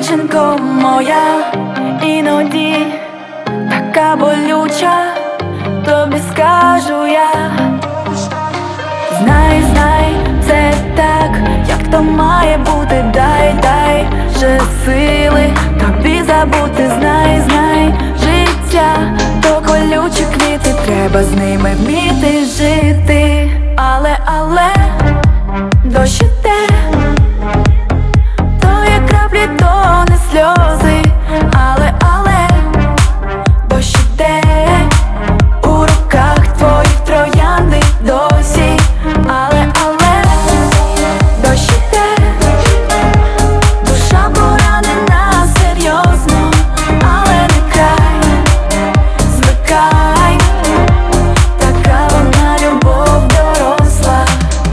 дівчинко моя, іноді така болюча, тобі скажу я. Знай, знай, це так, як то має бути. Дай же сили тобі забути. Знай, знай, життя то колючі квіти, треба з ними вміти жити. Але дощ іде, то є краплі, то не сльози. Але дощ іде, у руках твоїх троянди досі. Але дощ іде, душа поранена серйозно. Але не край, звикай, така вона любов доросла.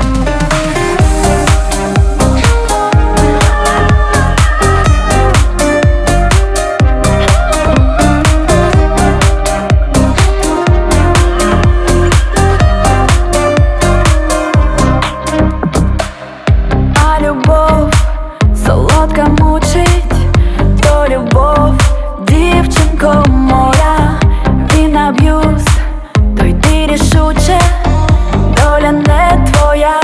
Любов солодка мучить, то любов, дівчинко моя. Він аб'юз, то йди рішуче, доля не твоя.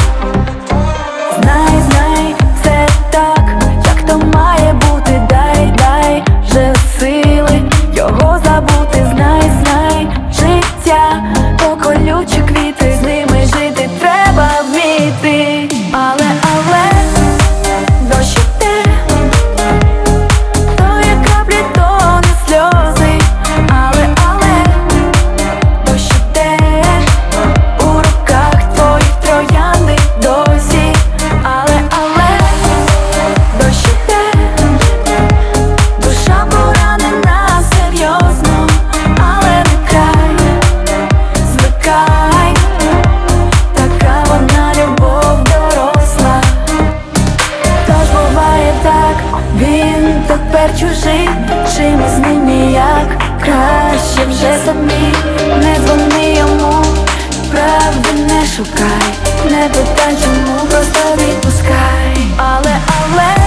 Знай, знай, це так, як то має бути. Дай же сили його забути. Знай, знай, життя то колючі квіти, з ними жити треба вміти. Але дощ іде, то є краплі, то не сльози. Але дощ іде, у руках твоїх троянди досі. Але дощ іде, душа поранена серйозно. Але не край, звикай, така вона любов доросла. Тож буває так, він тепер чужий, чимось з ним ніяк. Краще вже самі не дзвони йому, правди не шукай, не питай чому, просто відпускай. Але